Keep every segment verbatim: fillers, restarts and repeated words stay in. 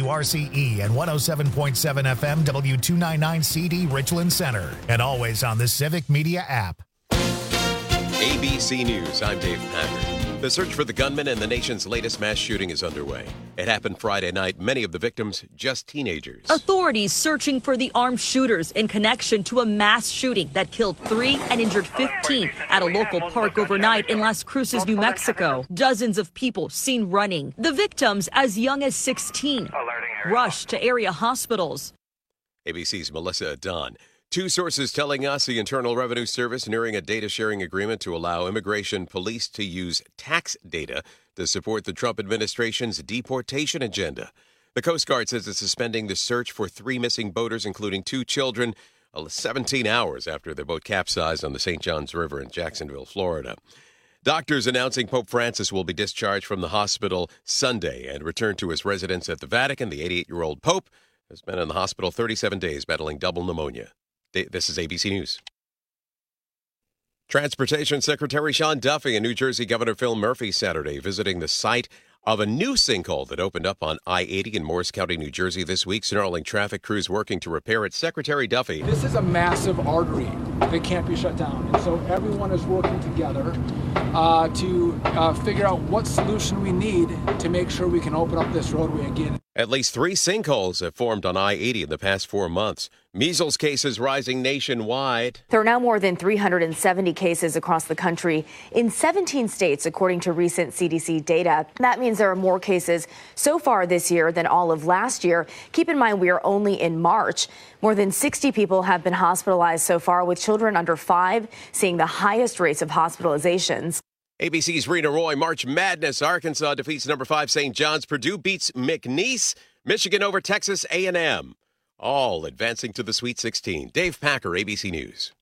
W R C E and one oh seven point seven F M W two ninety-nine C D Richland Center. And always on the Civic Media app. A B C News, I'm Dave Packard. The search for the gunman in the nation's latest mass shooting is underway. It happened Friday night, many of the victims just teenagers. Authorities searching for the armed shooters in connection to a mass shooting that killed three and injured fifteen at a local park overnight in Las Cruces, New Mexico. Dozens of people seen running. The victims, as young as sixteen, rushed to area hospitals. A B C's Melissa Dunn. Two sources telling us the Internal Revenue Service nearing a data sharing agreement to allow immigration police to use tax data to support the Trump administration's deportation agenda. The Coast Guard says it's suspending the search for three missing boaters, including two children, seventeen hours after their boat capsized on the Saint Johns River in Jacksonville, Florida. Doctors announcing Pope Francis will be discharged from the hospital Sunday and return to his residence at the Vatican. The eighty-eight-year-old Pope has been in the hospital thirty-seven days battling double pneumonia. This is A B C News. Transportation Secretary Sean Duffy and New Jersey Governor Phil Murphy Saturday visiting the site of a new sinkhole that opened up on I eighty in Morris County, New Jersey this week. Snarling traffic crews working to repair it. Secretary Duffy. This is a massive artery that can't be shut down. And so everyone is working together uh, to uh, figure out what solution we need to make sure we can open up this roadway again. At least three sinkholes have formed on I eighty in the past four months. Measles cases rising nationwide. There are now more than three hundred seventy cases across the country in seventeen states, according to recent C D C data. That means there are more cases so far this year than all of last year. Keep in mind, we are only in March. More than sixty people have been hospitalized so far, with children under five seeing the highest rates of hospitalizations. A B C's Rena Roy. March Madness. Arkansas defeats number five Saint John's. Purdue beats McNeese. Michigan over Texas A and M. All advancing to the Sweet sixteen. Dave Packer, A B C News.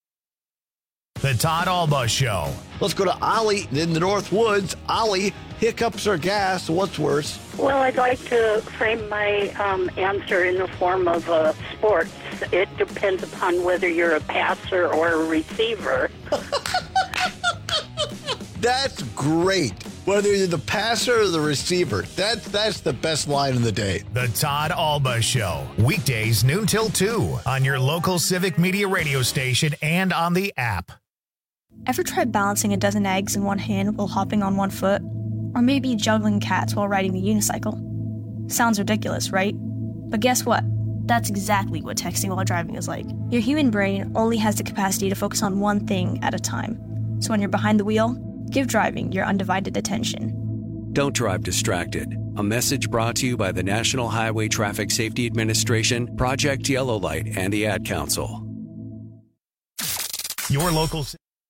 The Todd Alba Show. Let's go to Ollie in the North Woods. Ollie, hiccups or gas? What's worse? Well, I'd like to frame my um, answer in the form of uh, sports. It depends upon whether you're a passer or a receiver. That's great. Whether you're the passer or the receiver, that's that's the best line of the day. The Todd Alba Show. Weekdays noon till two on your local Civic Media radio station and on the app. Ever tried balancing a dozen eggs in one hand while hopping on one foot? Or maybe juggling cats while riding the unicycle? Sounds ridiculous, right? But guess what? That's exactly what texting while driving is like. Your human brain only has the capacity to focus on one thing at a time. So when you're behind the wheel, give driving your undivided attention. Don't drive distracted. A message brought to you by the National Highway Traffic Safety Administration, Project Yellow Light, and the Ad Council. Your local...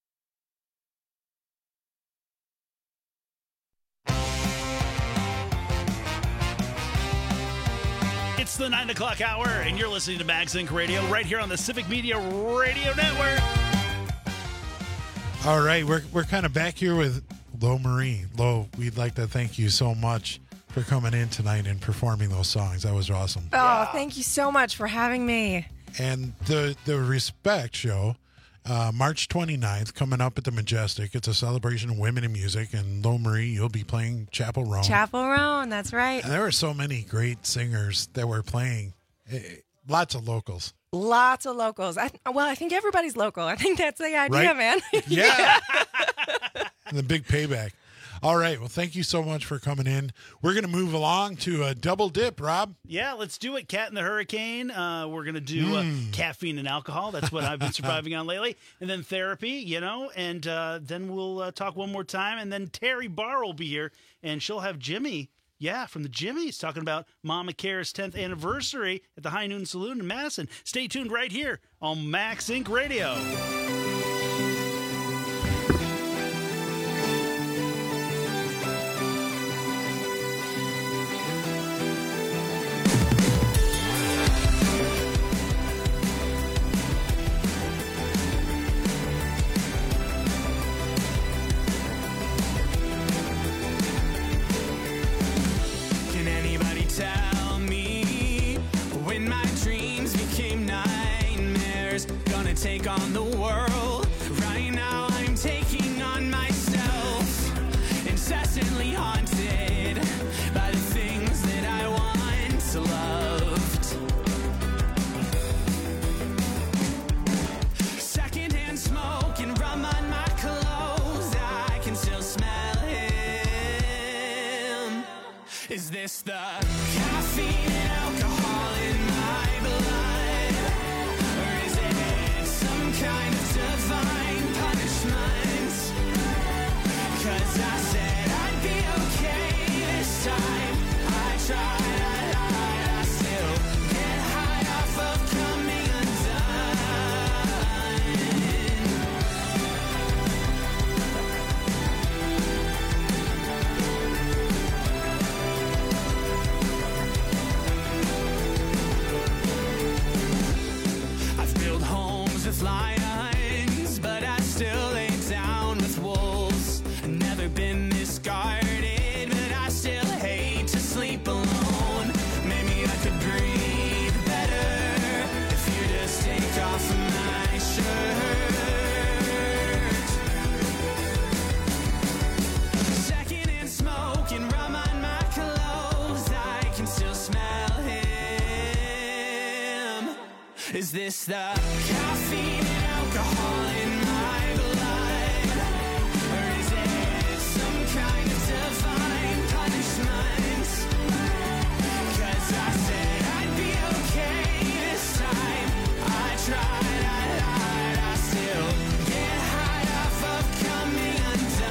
It's the nine o'clock hour, and you're listening to MagZinc Radio right here on the Civic Media Radio Network. All right, we're we're kind of back here with Lo Marie. Lo, we'd like to thank you so much for coming in tonight and performing those songs. That was awesome. Oh, yeah. Thank you so much for having me. And the the Respect Show, uh, March twenty-ninth, coming up at the Majestic. It's a celebration of women in music. And Lo Marie, you'll be playing Chapel Roan. Chapel Roan, that's right. And there were so many great singers that were playing. Lots of locals. Lots of locals. I, well, I think everybody's local. I think that's the idea, right? man. Yeah. And the big payback. All right. Well, thank you so much for coming in. We're going to move along to a double dip, Rob. Yeah, let's do it. Cat and the Hurricane. Uh, we're going to do Mm. uh, caffeine and alcohol. That's what I've been surviving on lately. And then therapy, you know, and uh, then we'll uh, talk one more time. And then Terry Barr will be here, and she'll have Jimmy. Yeah, from the Jimmys, talking about Mama Care's tenth anniversary at the High Noon Saloon in Madison. Stay tuned right here on MagZinc Radio. Take on the world. caffeine and alcohol in my blood? Or is it some kind of divine punishment? 'Cause I said I'd be okay this time. I tried, I lied, I still get high off of coming with lions, but I still lay down with wolves. I've never been this guarded, but I still hate to sleep alone. Maybe I could breathe better if you just take off my shirt. Second and smoke and rum on my clothes, I can still smell him. Is this the caffeine and alcohol in my blood? Or is it some kind of divine punishment? 'Cause I said I'd be okay this time. I tried, I lied, I still get high off of coming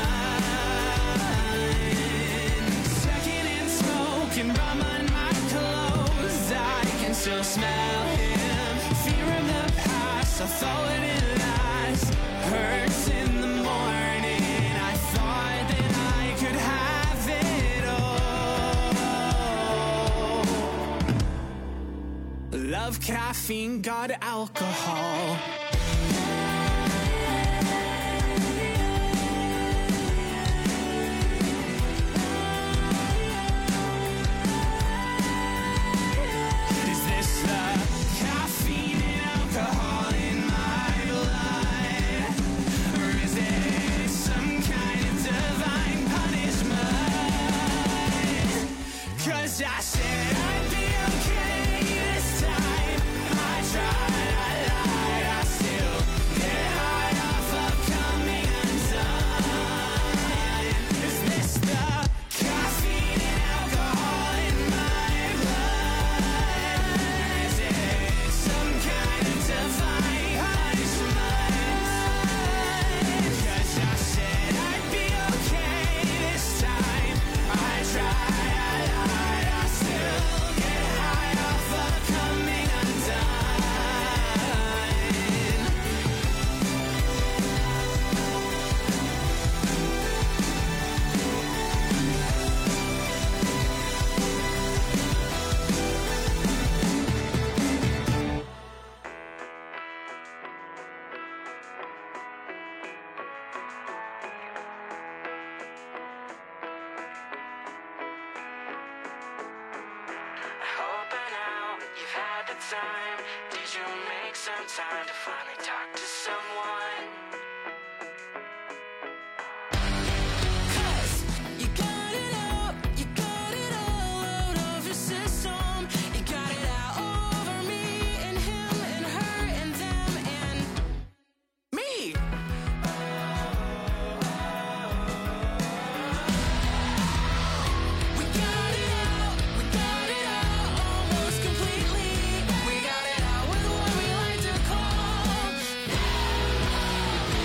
undone. Second in smoke and rum on my clothes, I can still smell him. Fear of the past, I thought it lies. Hurts in the morning, I thought that I could have it all. Love caffeine, got alcohol. Is this the caffeine and alcohol in my blood? Or is it some kind of divine punishment? 'Cause I said I'd be okay this time. I tried, I lied, I still get high off of coming undone. Is this the caffeine and alcohol in my blood? Is it some kind of divine punishment? 'Cause I said I'd be okay this time. I tried, I lied, I still get high off of coming undone. Hope by now you've had the time. Did you make some time to finally talk to someone? 'Cause you got it out, you got it all out of your system. You got it out over me and him and her and them and me. We got it out, we got it out almost completely. We got it out with what we like to call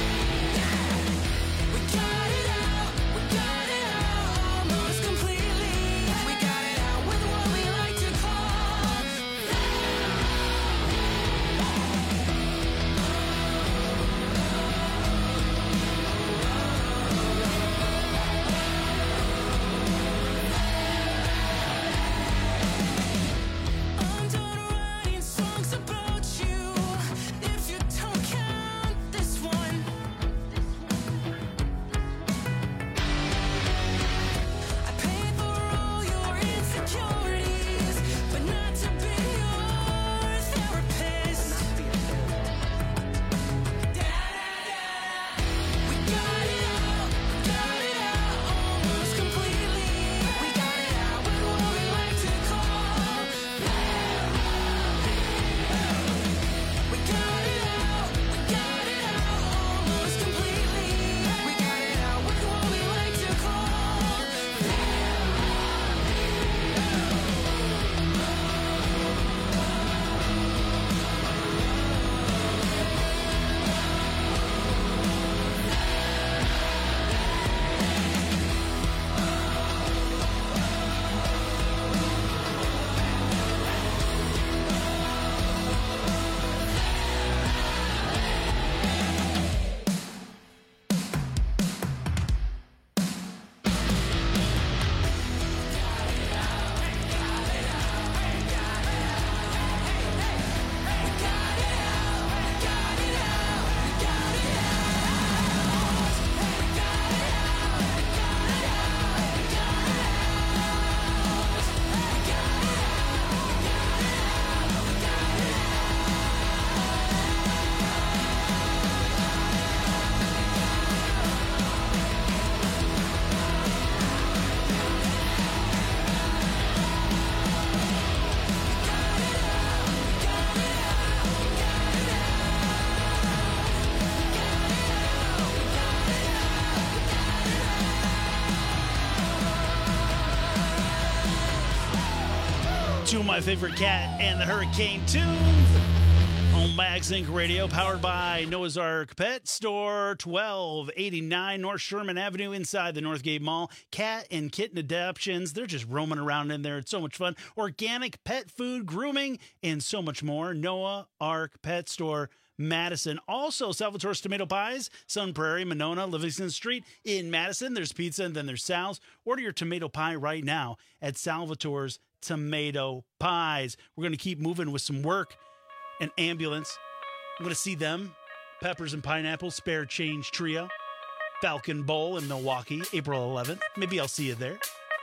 Two of my favorite Cat and the Hurricane tunes on Max Inc Radio, powered by Noah's Ark Pet Store, twelve eighty-nine North Sherman Avenue inside the Northgate Mall. Cat and kitten adoptions, they're just roaming around in there. It's so much fun. Organic pet food, grooming, and so much more. Noah Ark Pet Store, Madison. Also, Salvatore's Tomato Pies, Sun Prairie, Monona, Livingston Street in Madison. There's pizza and then there's Sal's. Order your tomato pie right now at Salvatore's Tomato Pies. We're going to keep moving with some work. An ambulance. I'm going to see them. Peppers and Pineapple, Spare Change Trio. Falcon Bowl in Milwaukee, April eleventh. Maybe I'll see you there.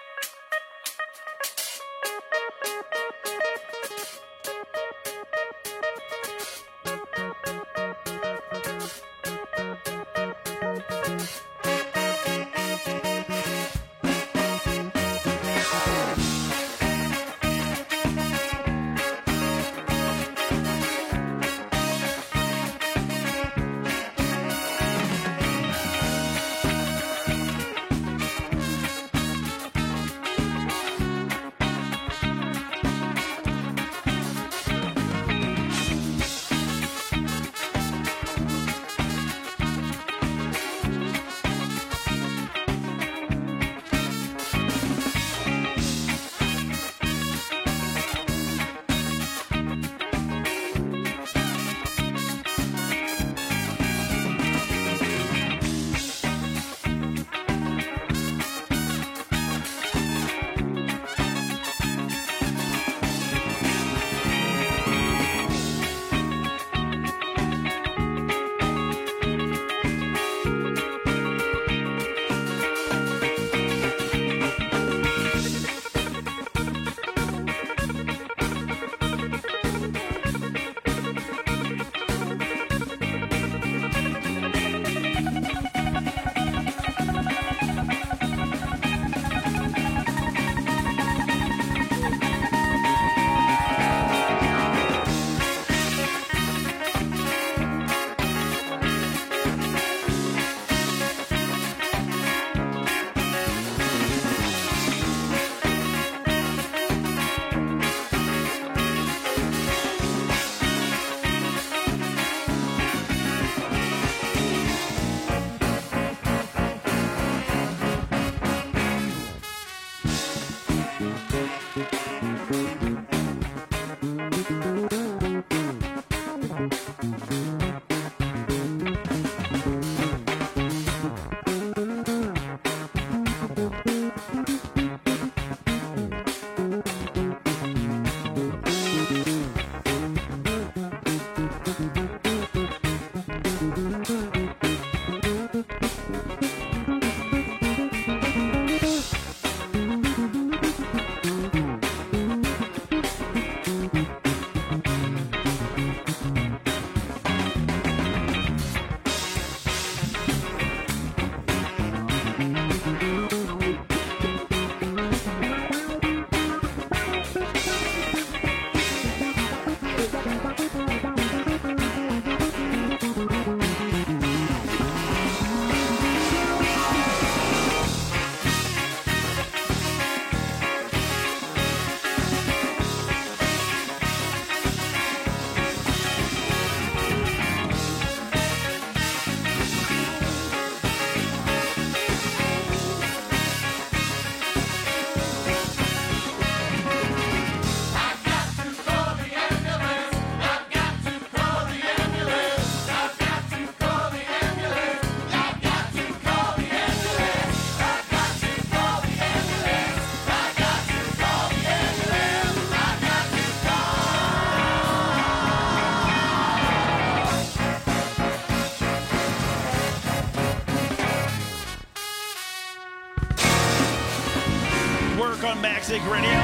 Max Inc Radio.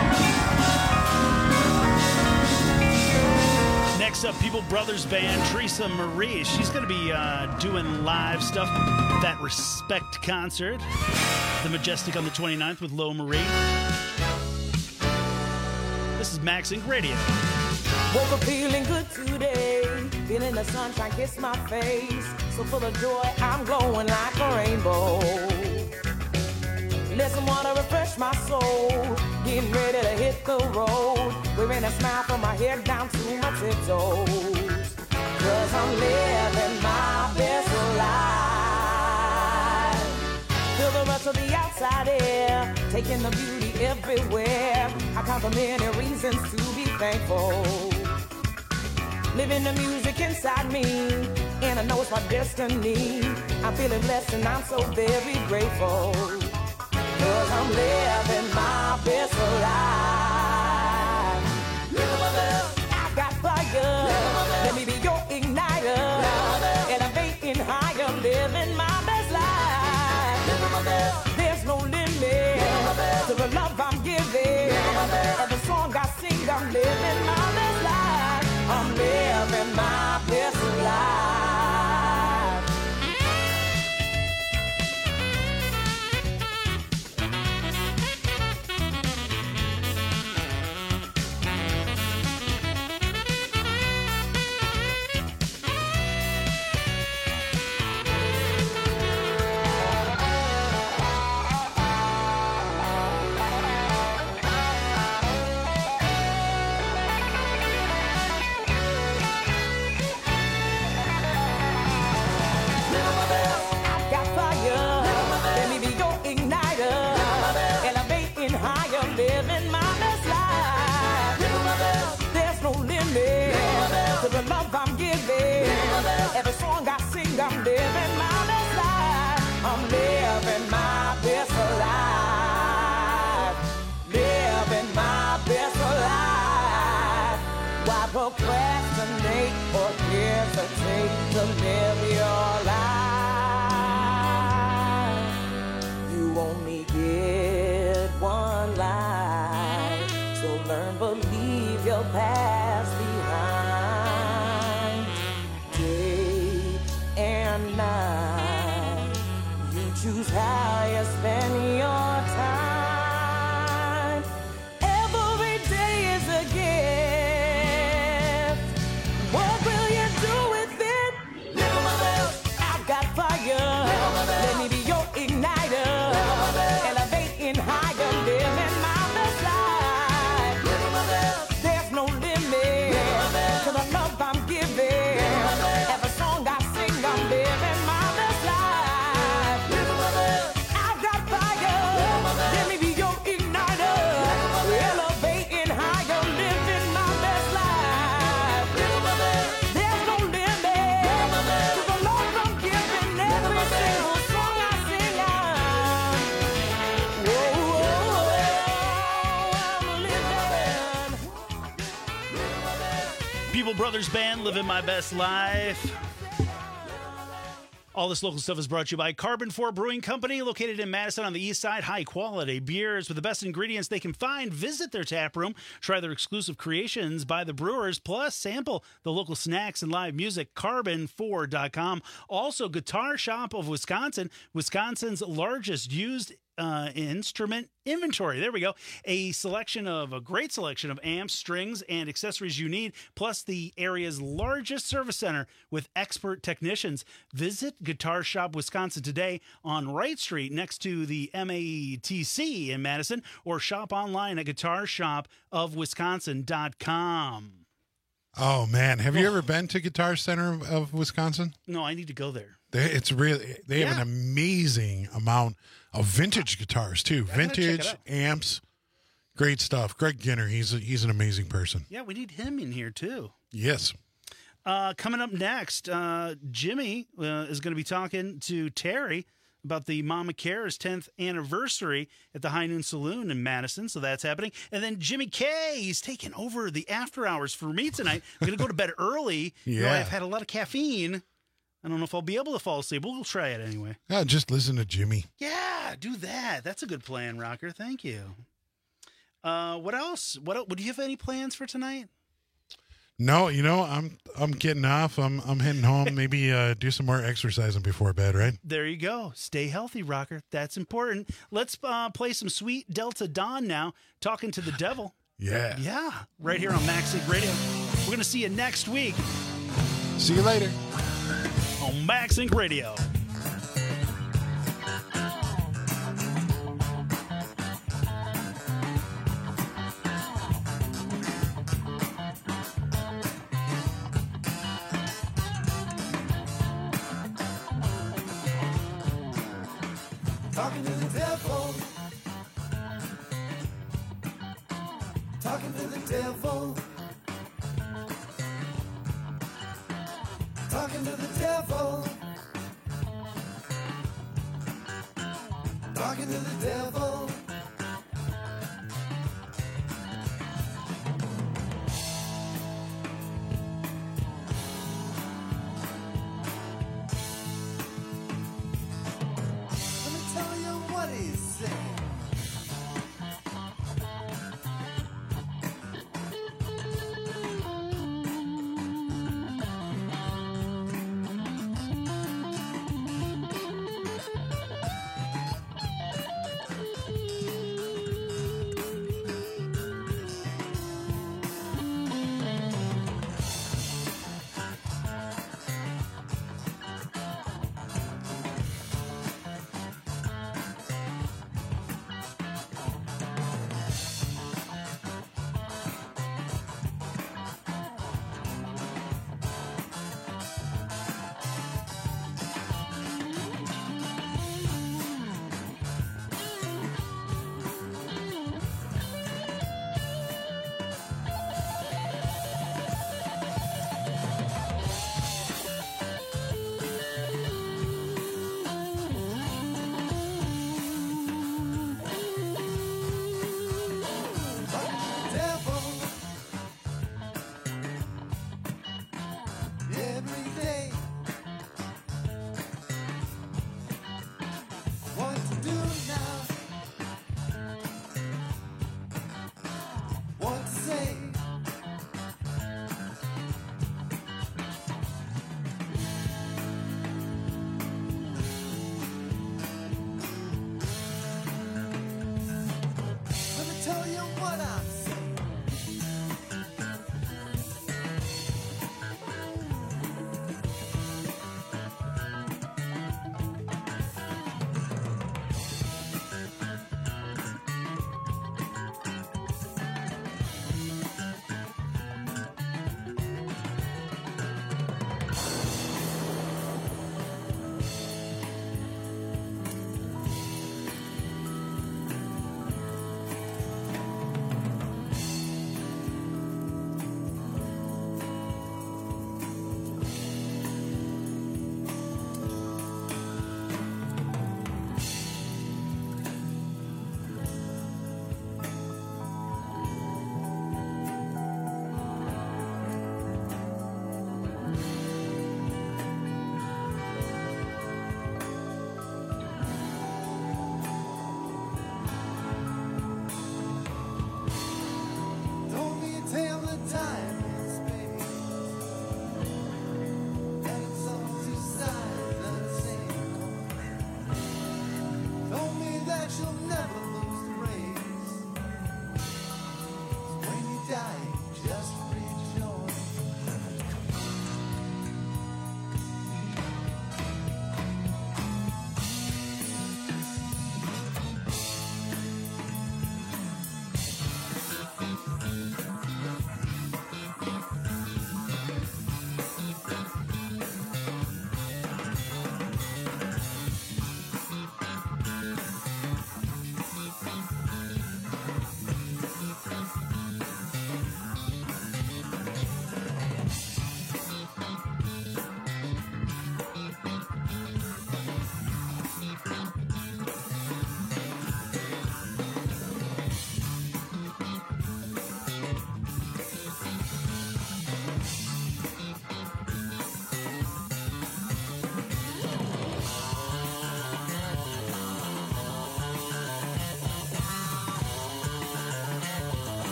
Next up, People Brothers Band, Teresa Marie. She's going to be uh, doing live stuff at that Respect concert. The Majestic on the twenty-ninth with Lo Marie. This is Max Inc Radio. Woke up feeling good today, feeling the sunshine kiss my face. So full of joy, I'm glowing like a rainbow. Let some water refresh my soul, getting ready to hit the road. and a smile from my head down to my tiptoes. Cause I'm living my best life. Feel the rush of the outside air, taking the beauty everywhere. I count the many reasons to be thankful. Living the music inside me, and I know it's my destiny. I'm feeling blessed and I'm so very grateful. Cause I'm living my best life. I've got fire, let me be your igniter. Elevating higher, living my best life. There's no limit to the love I'm giving. Every song I sing, I'm living my best life. I'm living my best life. Living my best life. There's no limit to the love I'm giving. Every song I sing, I'm living my best life. I'm living my best life. Living my best life. Why procrastinate or hesitate to live your life? You only get one life, so learn, believe your past behind. Day and night, you choose how you spend your time. Every day is a gift. What will you do with it? Live my best. I've got fire. Let me be your igniter. Elevating higher, living my best life. There's no limit to the love I'm giving. Every song I sing, I'm living my best life. I've got fire. Let me be your igniter. Elevating higher, living my best life. There's no limit to the love I'm giving. Every single song I sing, I'm People Brothers Band, Living My Best Life. All this local stuff is brought to you by Carbon four Brewing Company, located in Madison on the east side. High-quality beers with the best ingredients they can find. Visit their tap room, try their exclusive creations by the brewers, plus sample the local snacks and live music, carbon four dot com. Also, Guitar Shop of Wisconsin, Wisconsin's largest used Uh, instrument inventory. There we go. A selection of a great selection of amps, strings, and accessories you need, plus the area's largest service center with expert technicians. Visit Guitar Shop Wisconsin today on Wright Street next to the M A T C in Madison, or shop online at guitar shop of wisconsin dot com. Oh man, have you ever been to Guitar Center of, of Wisconsin? No, I need to go there. They, it's really they have Yeah. an amazing amount of vintage guitars too. I'm gonna check it Vintage out. amps, great stuff. Greg Ginner, he's a, he's an amazing person. Yeah, we need him in here too. Yes. Uh, coming up next, uh, Jimmy uh, is going to be talking to Terry about the Mama Cares tenth anniversary at the High Noon Saloon in Madison. So that's happening. And then Jimmy K, he's taking over the after hours for me tonight. I'm going to go to bed early. You know, Yeah. I've had a lot of caffeine. I don't know if I'll be able to fall asleep, but we'll try it anyway. Yeah, just listen to Jimmy. Yeah, do that. That's a good plan, Rocker. Thank you. Uh, what else? What el- do you have any plans for tonight? No, you know, I'm I'm getting off. I'm I'm heading home. Maybe uh, do some more exercising before bed, right? There you go. Stay healthy, Rocker. That's important. Let's uh, play some sweet Delta Dawn now, Talking to the Devil. Yeah. Yeah, right here on Max Sync Radio. We're going to see you next week See you later. on Max Sync Radio.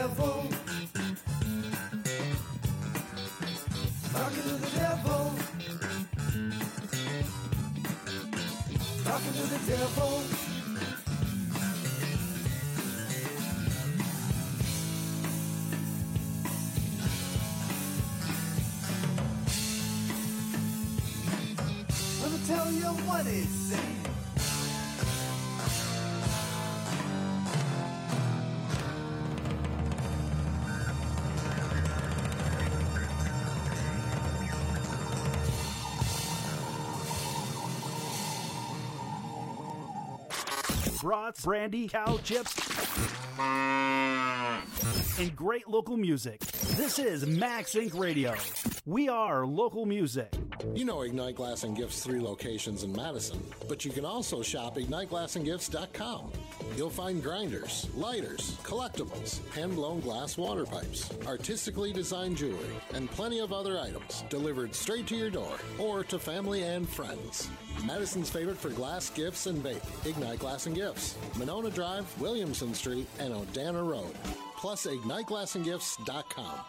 devil. Talking to the devil. Talking to the devil. Let me tell you what it said. Brats, brandy, cow chips, and great local music. This is Max Inc Radio. We are local music. You know Ignite Glass and Gifts' three locations in Madison, but you can also shop ignite glass and gifts dot com. You'll find grinders, lighters, collectibles, hand-blown glass water pipes, artistically designed jewelry, and plenty of other items delivered straight to your door or to family and friends. Madison's favorite for glass, gifts, and vape, Ignite Glass and Gifts, Monona Drive, Williamson Street, and Odana Road. Plus ignite glass and gifts dot com.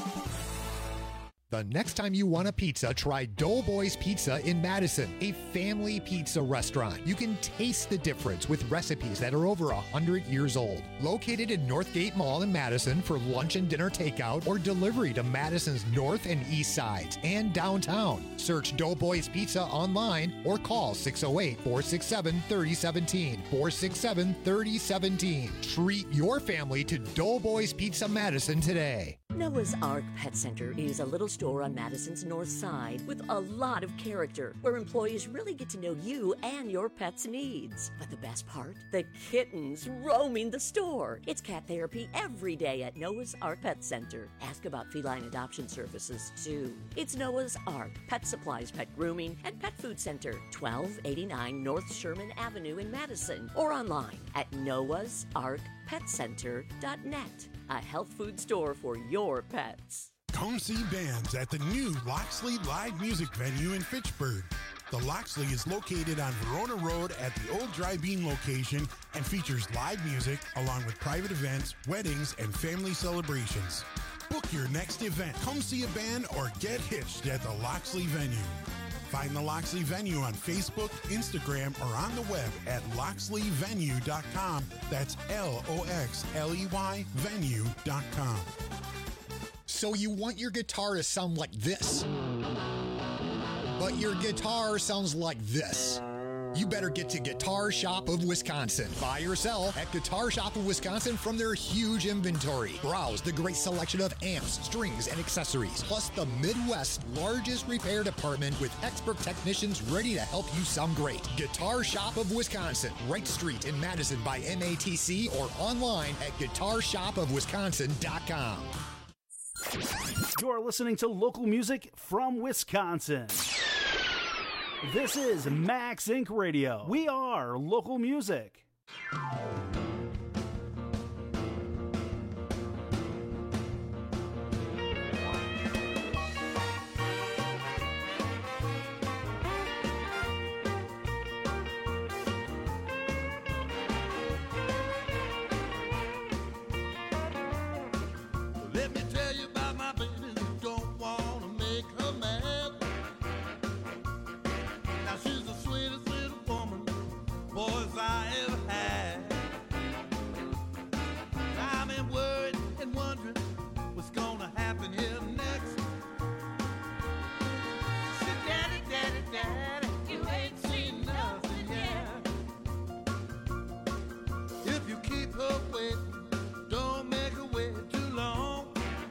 The next time you want a pizza, try Doughboys Pizza in Madison, a family pizza restaurant. You can taste the difference with recipes that are over one hundred years old. Located in Northgate Mall in Madison for lunch and dinner takeout or delivery to Madison's north and east sides and downtown. Search Doughboys Pizza online or call six oh eight, four six seven, three oh one seven, four six seven, three oh one seven. Treat your family to Doughboys Pizza Madison today. Noah's Ark Pet Center is a little store on Madison's north side with a lot of character, where employees really get to know you and your pet's needs. But the best part? The kittens roaming the store. It's cat therapy every day at Noah's Ark Pet Center. Ask about feline adoption services, too. It's Noah's Ark, pet supplies, pet grooming, and pet food center, twelve eighty-nine North Sherman Avenue in Madison, or online at noahs ark pet center dot net. A health food store for your pets. Come see bands at the new Loxley Live Music Venue in Fitchburg. The Loxley is located on Verona Road at the old Dry Bean location and features live music along with private events, weddings, and family celebrations. Book your next event. Come see a band or get hitched at the Loxley venue. Find the Loxley venue on Facebook, Instagram, or on the web at loxley venue dot com. That's L O X L E Y venue dot com. So you want your guitar to sound like this, but your guitar sounds like this. You better get to Guitar Shop of Wisconsin. Buy or sell at Guitar Shop of Wisconsin from their huge inventory. Browse the great selection of amps, strings, and accessories, plus the Midwest's largest repair department with expert technicians ready to help you sound great. Guitar Shop of Wisconsin, Wright Street in Madison by M A T C, or online at guitar shop of wisconsin dot com. You're listening to local music from Wisconsin. This is Max Inc Radio. We are local music. Let me tell you about my baby who don't want to make her mad. Now she's the sweetest little woman boys I ever had. I've been worried and wondering what's gonna happen here next. She said, Daddy, Daddy, Daddy, you ain't seen nothing yet. If you keep her waiting, don't make her wait too long.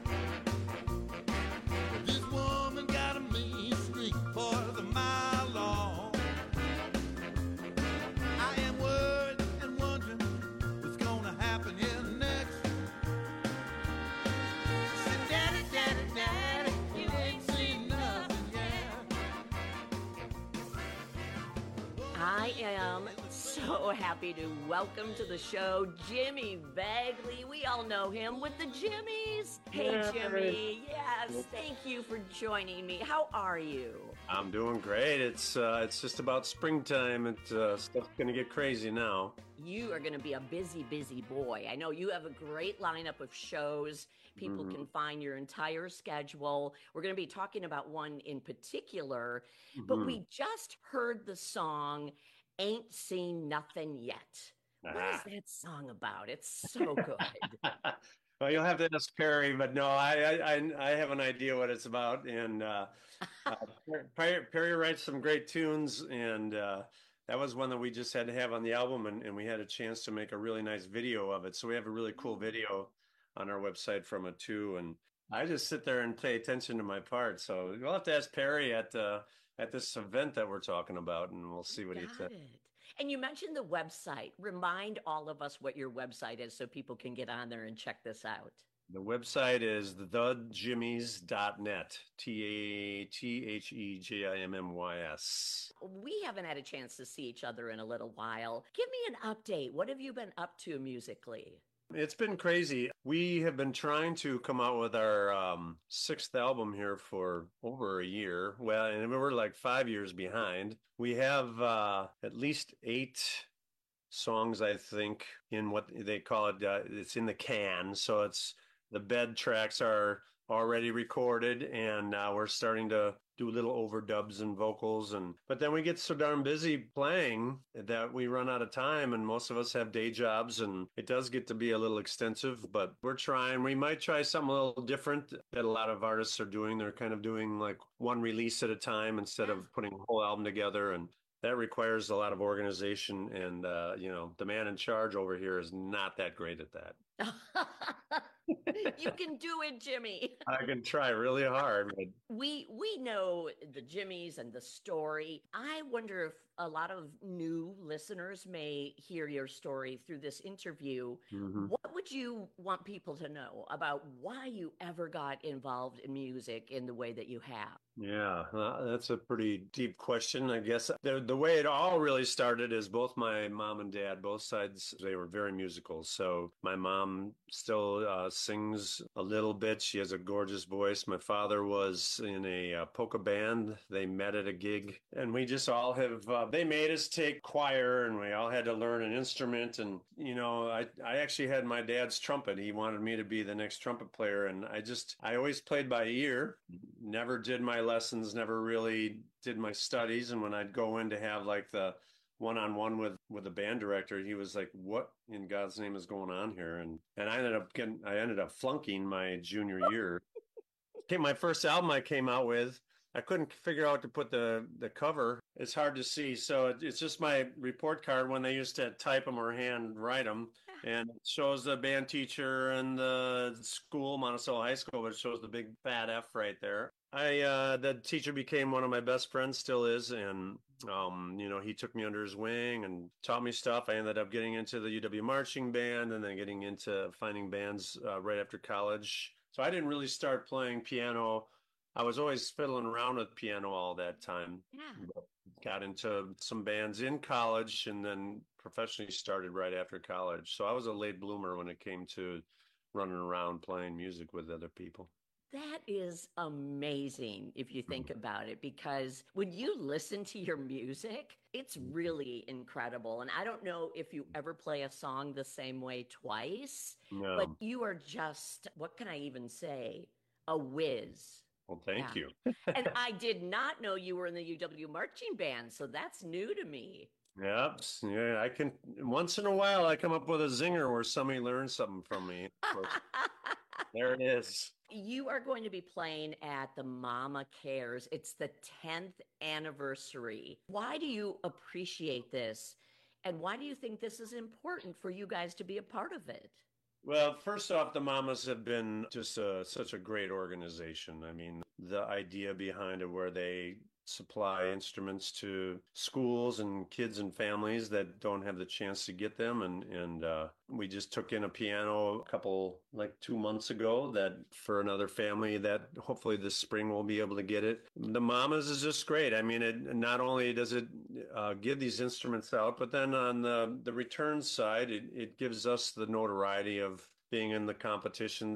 This woman got a mean streak for the mile long. I am worried and wondering what's gonna happen here next. She said, Daddy, Daddy, Daddy, you ain't seen nothing yet. I am so happy to welcome to the show Jimmy Bagley. We all know him with the Jimmies. Hey, Yeah. Jimmy. Yes, thank you for joining me. How are you? I'm doing great. It's uh, it's just about springtime. It's uh, stuff's gonna get crazy now. You are going to be a busy, busy boy. I know you have a great lineup of shows. People Mhm. can find your entire schedule. We're going to be talking about one in particular, but Mhm. we just heard the song Ain't Seen Nothing Yet. What is Ah. that song about? It's so good. Well, you'll have to ask Perry, but no, I I, I I have an idea what it's about, and uh, uh, Perry, Perry writes some great tunes, and uh, that was one that we just had to have on the album, and, and we had a chance to make a really nice video of it. So we have a really cool video on our website from it too, and I just sit there and pay attention to my part. So you'll have to ask Perry at uh, at this event that we're talking about, and we'll see what he Got says. it. And you mentioned the website. Remind all of us what your website is so people can get on there and check this out. The website is the jimmys dot net. T A T H E J I M M Y S. We haven't had a chance to see each other in a little while. Give me an update. What have you been up to musically? It's been crazy. We have been trying to come out with our um, sixth album here for over a year. Well, and we're like five years behind. We have uh, at least eight songs, I think, in what they call it. Uh, it's in the can. So it's the bed tracks are already recorded, and now we're starting to do little overdubs and vocals, and but then we get so darn busy playing that we run out of time, and most of us have day jobs, and it does get to be a little extensive, but we're trying. We might try something a little different that a lot of artists are doing. They're kind of doing like one release at a time instead of putting a whole album together, and that requires a lot of organization, and uh, you know, the man in charge over here is not that great at that. You can do it, Jimmy. I can try really hard, but We we know the Jimmys and the story. I wonder if a lot of new listeners may hear your story through this interview. Mhm. What would you want people to know about why you ever got involved in music in the way that you have? Yeah, uh, that's a pretty deep question, I guess. The, the way it all really started is both my mom and dad, both sides, they were very musical. So my mom still uh, sings a little bit. She has a gorgeous voice. My father was in a uh, polka band. They met at a gig, and we just all have, uh, they made us take choir, and we all had to learn an instrument. And, you know, I, I actually had my dad's trumpet. He wanted me to be the next trumpet player. And I just, I always played by ear, never did my lessons, never really did my studies. And when I'd go in to have like the one-on-one with with the band director, he was like, what in God's name is going on here? And and I ended up getting I ended up flunking my junior year. Okay, my first album I came out with, I couldn't figure out to put the the cover. It's hard to see, so it, it's just my report card when they used to type them or hand write them, and it shows the band teacher and the school, Monticello High School, but it shows the big fat F right there. I uh the teacher became one of my best friends, still is, and um you know, he took me under his wing and taught me stuff. I ended up getting into the U W marching band, and then getting into finding bands uh, right after college. So I didn't really start playing piano. I was always fiddling around with piano all that time. Yeah. But got into some bands in college, and then professionally started right after college. So I was a late bloomer when it came to running around playing music with other people. That is amazing if you think about it, because when you listen to your music, it's really incredible. And I don't know if you ever play a song the same way twice, No. but you are just, what can I even say? A whiz. Well, thank Yeah. you. And I did not know you were in the U W marching band, so that's new to me. Yep. Yeah, I can once in a while I come up with a zinger where somebody learns something from me. There it is. You are going to be playing at the Mama Cares. It's the tenth anniversary. Why do you appreciate this? And why do you think this is important for you guys to be a part of it? Well, first off, the Mamas have been just a, such a great organization. I mean, the idea behind it, where they supply instruments to schools and kids and families that don't have the chance to get them. And, and uh, we just took in a piano a couple, like two months ago, that for another family that hopefully this spring we'll be able to get it. The Mamas is just great. I mean, it not only does it uh, give these instruments out, but then on the, the return side, it, it gives us the notoriety of being in the competitions of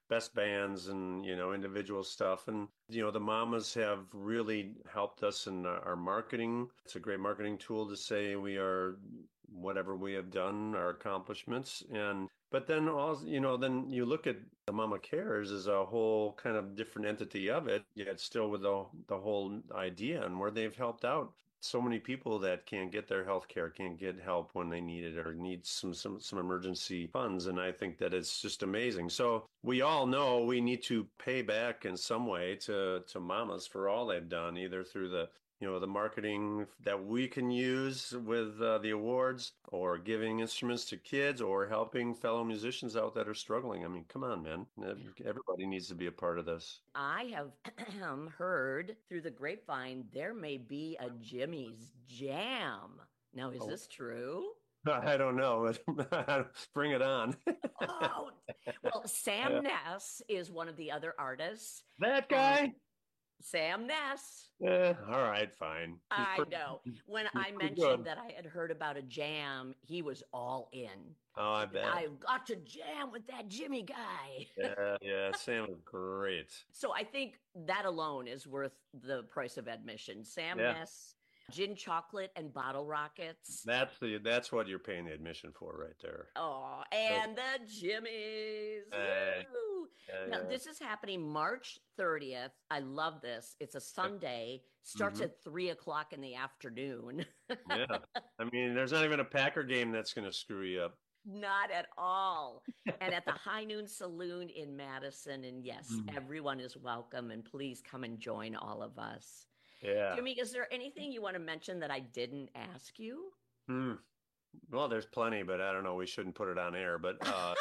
best bands and, you know, individual stuff. And, you know, the mamas have really helped us in our marketing. It's a great marketing tool to say we are whatever we have done, our accomplishments. And but then also, you know, then you look at the Mama Cares as a whole kind of different entity of it, yet still with the, the whole idea and where they've helped out so many people that can't get their health care, can't get help when they need it or need some, some, some emergency funds. And I think that it's just amazing. So we all know we need to pay back in some way to, to mamas for all they've done, either through the you know, the marketing that we can use with uh, the awards or giving instruments to kids or helping fellow musicians out that are struggling. I mean, come on, man. Everybody needs to be a part of this. I have heard through the grapevine there may be a Jimmy's Jam. Now, is Oh. this true? I don't know. Bring it on. Oh, well, Sam Yeah. Ness is one of the other artists. That guy? Sam Ness. Eh, all right, fine. He's I pretty- know. When he's I pretty mentioned good. that I had heard about a jam, he was all in. Oh, I bet. I've got to jam with that Jimmy guy. Yeah, yeah. Sam is great. So I think that alone is worth the price of admission. Sam Yeah. Ness, gin chocolate and bottle rockets. That's the that's what you're paying the admission for right there. Oh, and the Jimmys. Hey. Woo. Yeah, Now, yeah. this is happening March thirtieth. I love this. It's a Sunday, starts Mhm. at three o'clock in the afternoon. Yeah. I mean, there's not even a Packer game that's going to screw you up. Not at all. And at the High Noon Saloon in Madison. And yes, Mhm. everyone is welcome. And please come and join all of us. Yeah. Jimmy, is there anything you want to mention that I didn't ask you? Hmm. Well, there's plenty, but I don't know. We shouldn't put it on air. But uh,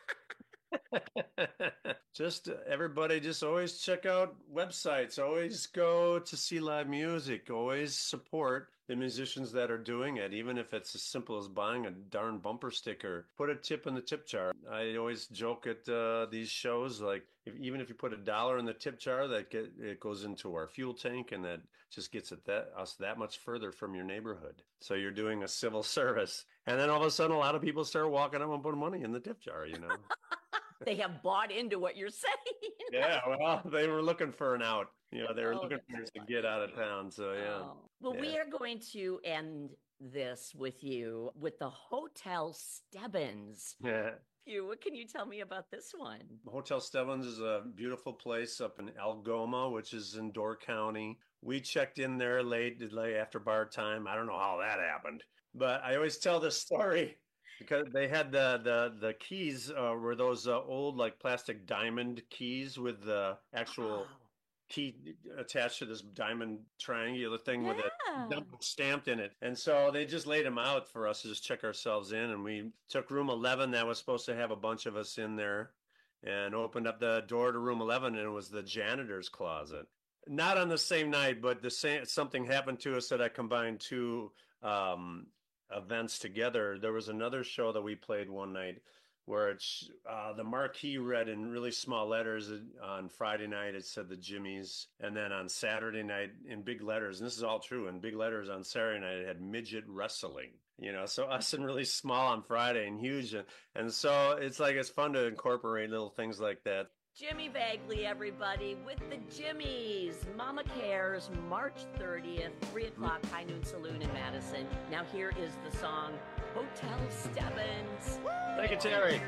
just uh, everybody, just always check out websites. Always go to see live music. Always support the musicians that are doing it, even if it's as simple as buying a darn bumper sticker. Put a tip in the tip jar. I always joke at uh, these shows, like if, even if you put a dollar in the tip jar, that get, it goes into our fuel tank, and that just gets it that us that much further from your neighborhood. So you're doing a civil service, and then all of a sudden, a lot of people start walking up and putting money in the tip jar. You know. They have bought into what you're saying. Yeah, well, they were looking for an out. You know, they were Oh, looking for us to get out of town. So yeah. Oh. Well, we Yeah. are going to end this with you with the Hotel Stebbins. Yeah. You, what can you tell me about this one? Hotel Stebbins is a beautiful place up in Algoma, which is in Door County. We checked in there late, late after bar time. I don't know how that happened, but I always tell this story because they had the the the keys uh, were those uh, old like plastic diamond keys with the actual key attached to this diamond triangular thing with Yeah. a number stamped in it. And so they just laid them out for us to just check ourselves in. And we took room eleven that was supposed to have a bunch of us in there, and opened up the door to room eleven, and it was the janitor's closet. Not on the same night, but the same something happened to us that I combined two um, events together. There was another show that we played one night where it's uh, the marquee read in really small letters on Friday night. It said the Jimmys, and then on Saturday night in big letters, and this is all true, in big letters on Saturday night it had midget wrestling. You know, so us in really small on Friday and huge, and, and so it's like it's fun to incorporate little things like that. Jimmy Bagley, everybody, with the Jimmys. Mama Cares, March thirtieth, three o'clock, High Noon Saloon in Madison. Now here is the song, Hotel Stebbins. Thank you, Terry.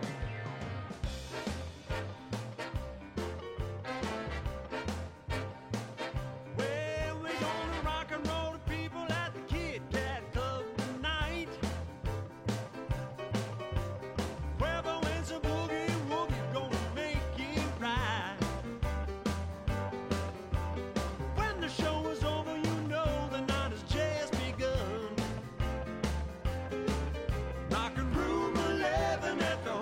Well, we're gonna rock and roll the people at the Kit Kat Club tonight. Whoever wins a boogie woogie gonna make it right. When the show is over, you know the night has just begun. Rockin' room eleven at the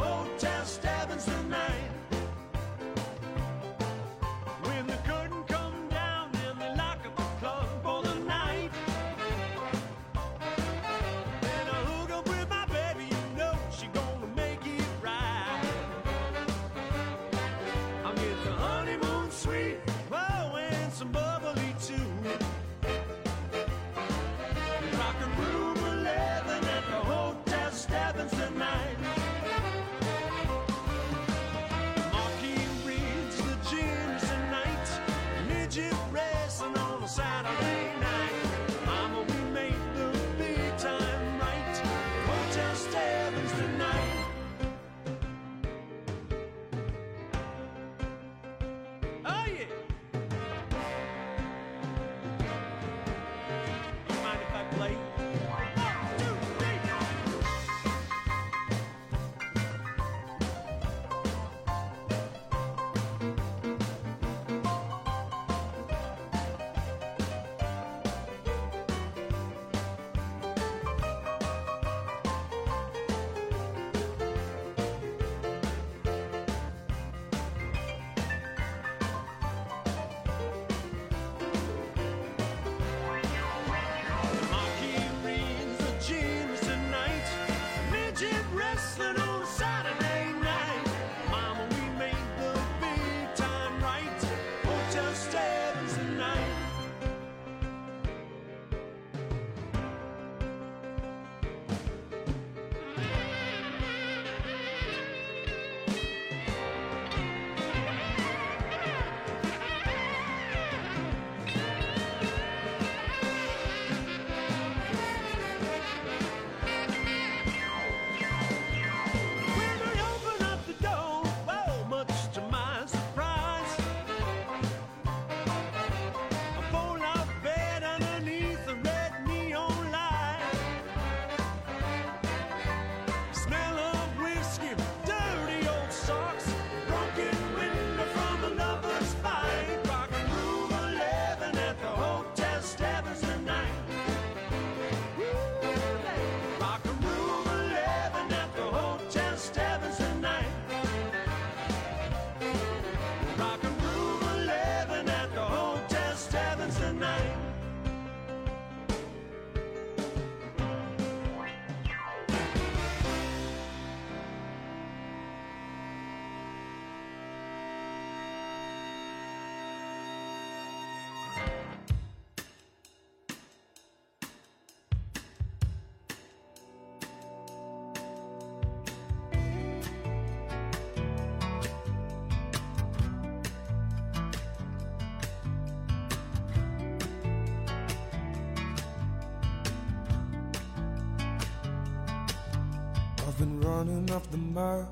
I've been running up the miles,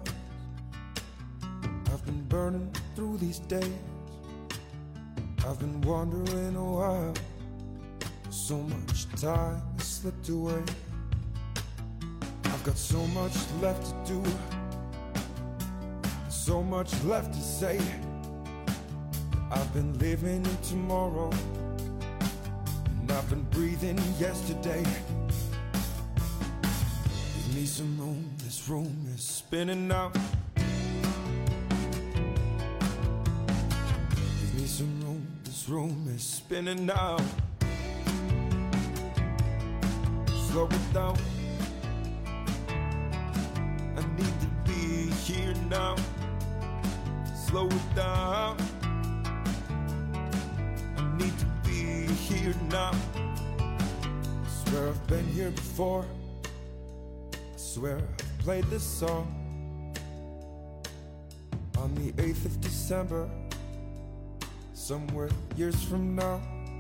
I've been burning through these days. I've been wondering a while, so much time has slipped away. I've got so much left to do, so much left to say. I've been living in tomorrow, and I've been breathing yesterday. Give me some room, this room is spinning out. Give me some room, this room is spinning out. Slow it down, I need to be here now. Slow it down, I need to be here now. I swear I've been here before, I swear I've played this song. On the eighth of December, somewhere years from now.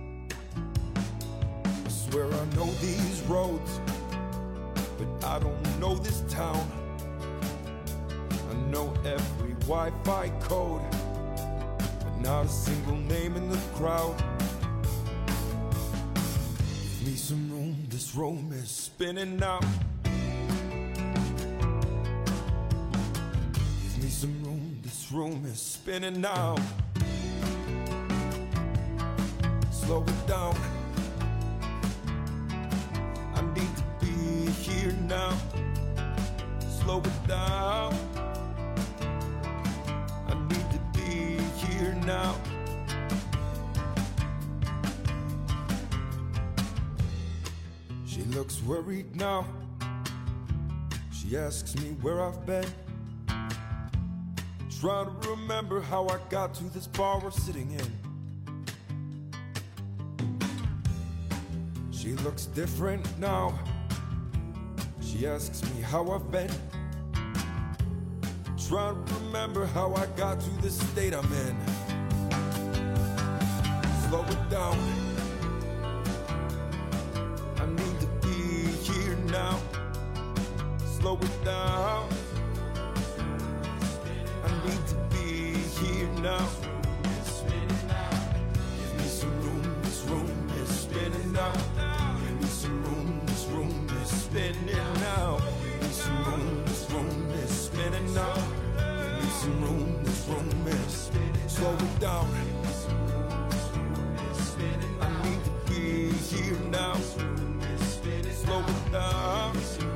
I swear I know these roads, but I don't know this town. I know every Wi-Fi code, but not a single name in the crowd. Give me some room, this room is spinning out. Give me some room, this room is spinning out. Slow it down, I need to be here now. Slow it down, I need to be here now. She looks worried now, she asks me where I've been. Trying to remember how I got to this bar we're sitting in. She looks different now, she asks me how I've been. Trying to remember how I got to this state I'm in. Slow it down, I need to be here now. Slow it down, I need to be here now. Give me some room, this room is spinning out. Give me some room, this room is spinning now. Give me some room, this room is spinning out. Give me some room, this room is spinning. Slow it down, I need to be here now. Slow it down,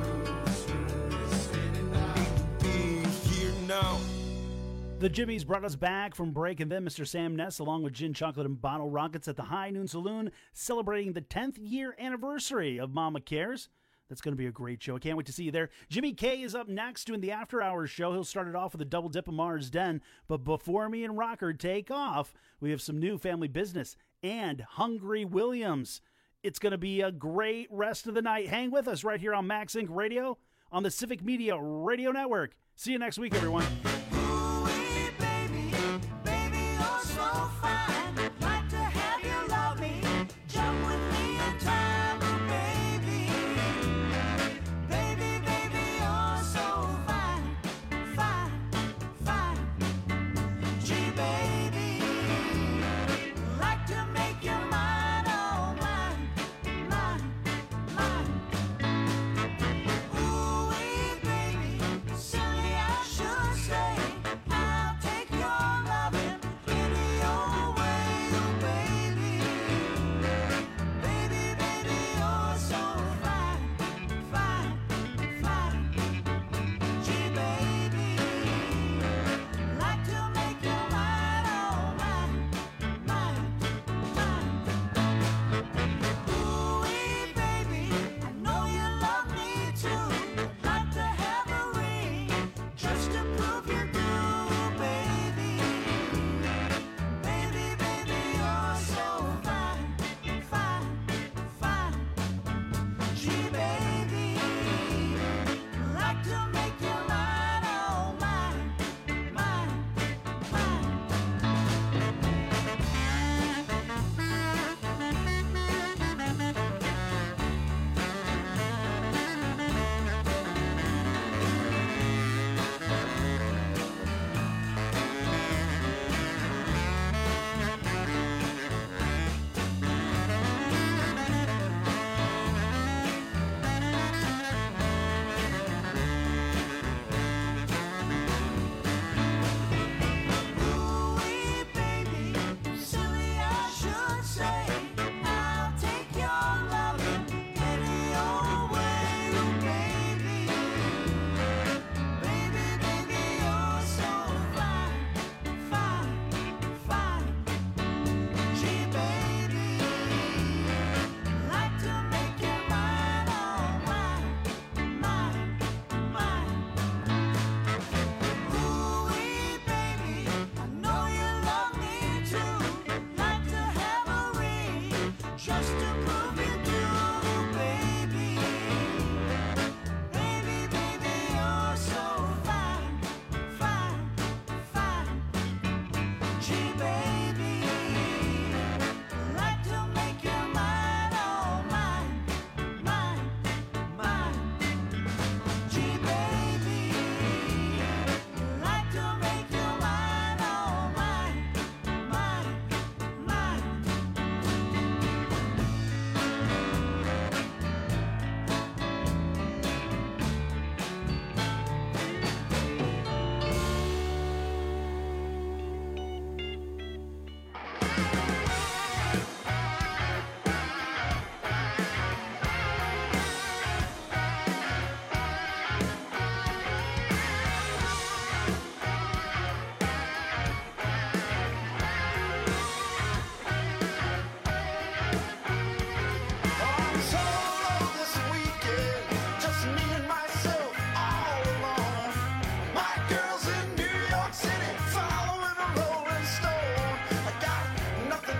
I need to be here now. The Jimmies brought us back from break, and then Mister Sam Ness, along with Gin Chocolate and Bottle Rockets at the High Noon Saloon, celebrating the tenth year anniversary of Mama Cares. That's going to be a great show. I can't wait to see you there. Jimmy K is up next doing the After Hours show. He'll start it off with a double dip of Mars Den. But before me and Rocker take off, we have some new family business and Hungry Williams. It's going to be a great rest of the night. Hang with us right here on Max Inc Radio on the Civic Media Radio Network. See you next week, everyone. Say Nothing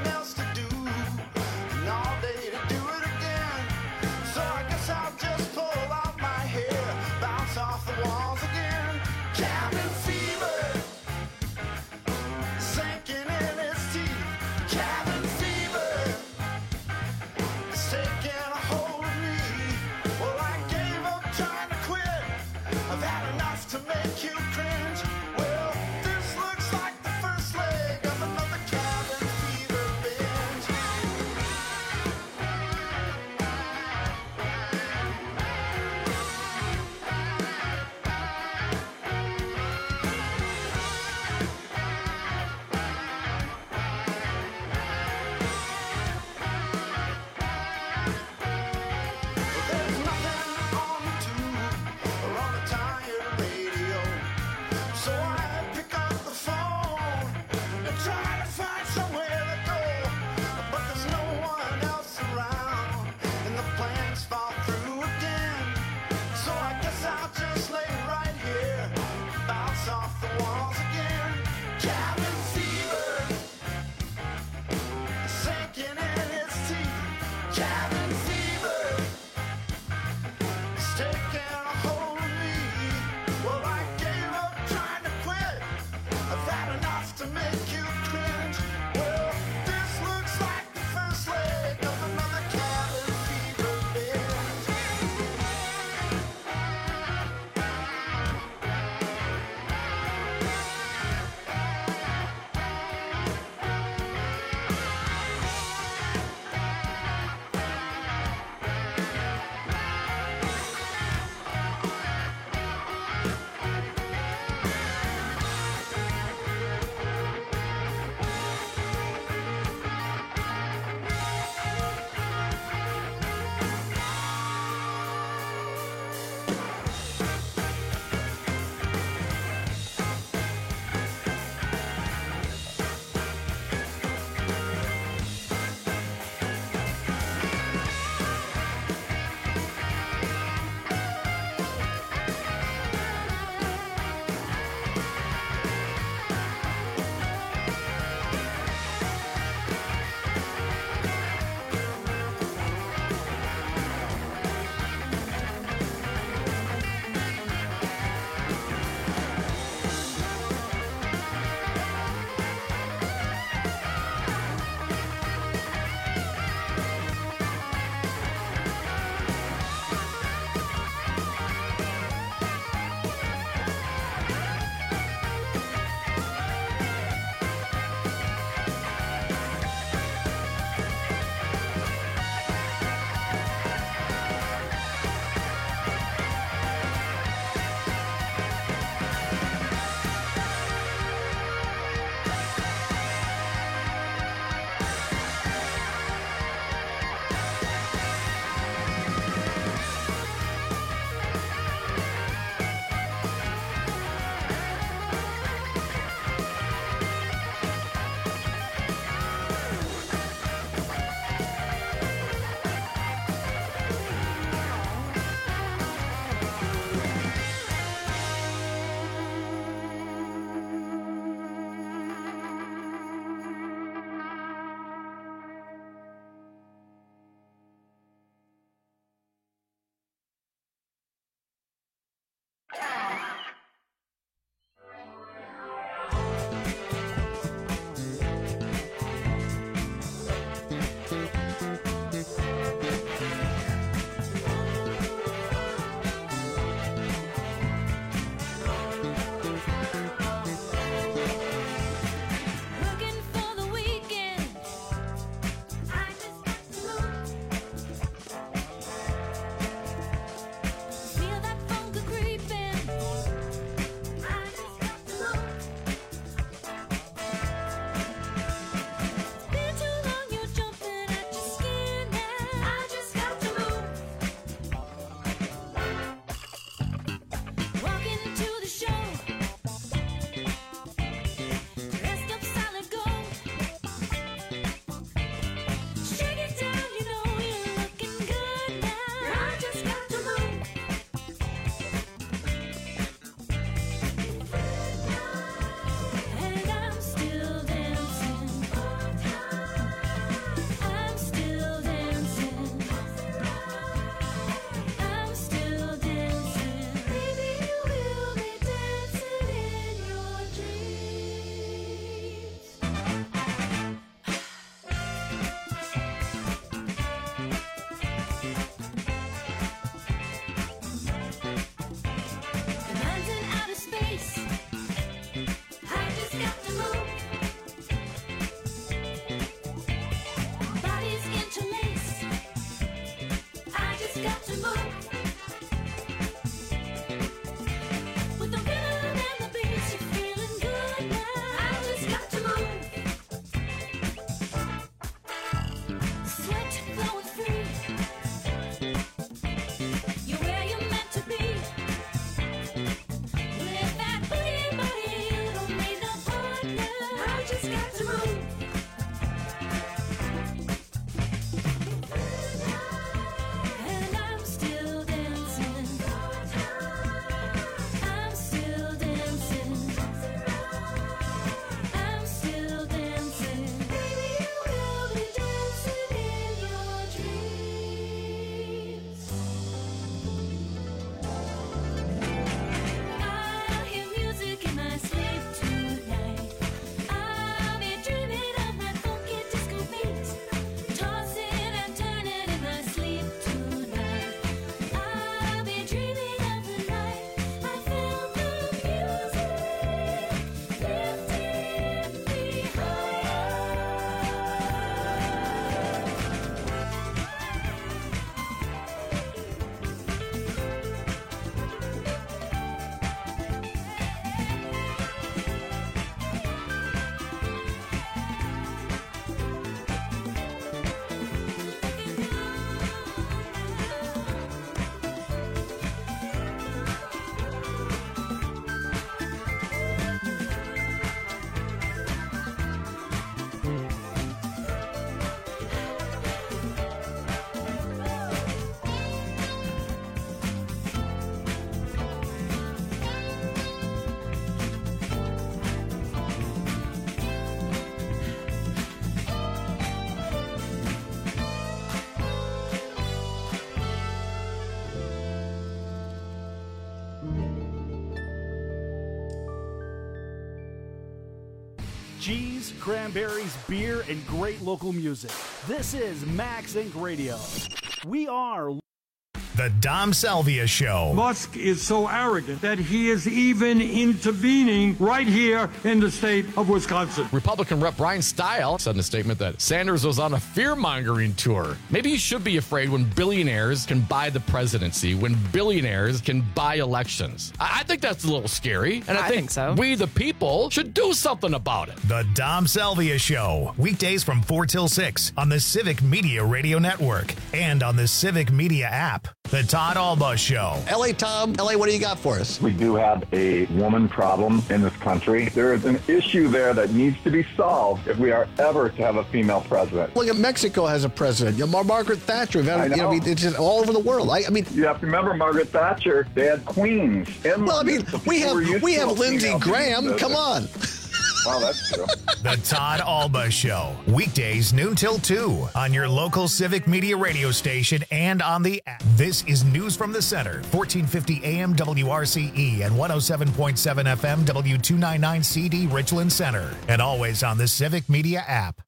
cheese, cranberries, beer, and great local music. This is Max Incorporated. Radio. We are The Dom Salvia Show. Musk is so arrogant that he is even intervening right here in the state of Wisconsin. Republican Rep Brian Stile said in a statement that Sanders was on a fear-mongering tour. Maybe you should be afraid when billionaires can buy the presidency, when billionaires can buy elections. I, I think that's a little scary, and I, I think, think so. we, the people, should do something about it. The Dom Salvia Show. Weekdays from four till six on the Civic Media Radio Network and on the Civic Media app. The Todd Alba Show. L A Tom, L A, what do you got for us? We do have a woman problem in this country. There is an issue there that needs to be solved if we are ever to have a female president. Look at Mexico has a president. You know, Mar- Margaret Thatcher. I You know, know. I mean, it's just all over the world. I, I mean, You have to remember Margaret Thatcher. They had queens. In well, I mean, London, so we people have were used we to have a Lindsey female Graham. being Come on. Wow, that's true. The Todd Alba Show. Weekdays noon till two on your local Civic Media radio station and on the app. This is News from the Center, fourteen fifty A M W R C E and one oh seven point seven F M W two ninety-nine C D Richland Center. And always on the Civic Media app.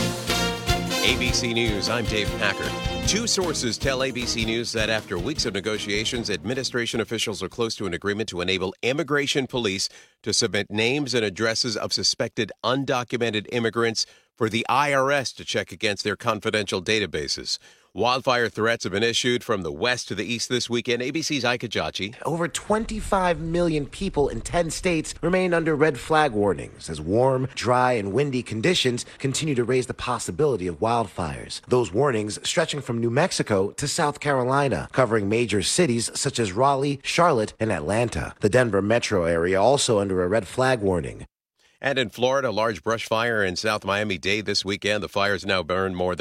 A B C News, I'm Dave Packard. Two sources tell A B C News that after weeks of negotiations, administration officials are close to an agreement to enable immigration police to submit names and addresses of suspected undocumented immigrants for the I R S to check against their confidential databases. Wildfire threats have been issued from the west to the east this weekend. A B C's Ike Ajachi. Over twenty-five million people in ten states remain under red flag warnings as warm, dry, and windy conditions continue to raise the possibility of wildfires. Those warnings stretching from New Mexico to South Carolina, covering major cities such as Raleigh, Charlotte, and Atlanta. The Denver metro area also under a red flag warning. And in Florida, a large brush fire in South Miami-Dade this weekend. The fires now burned more than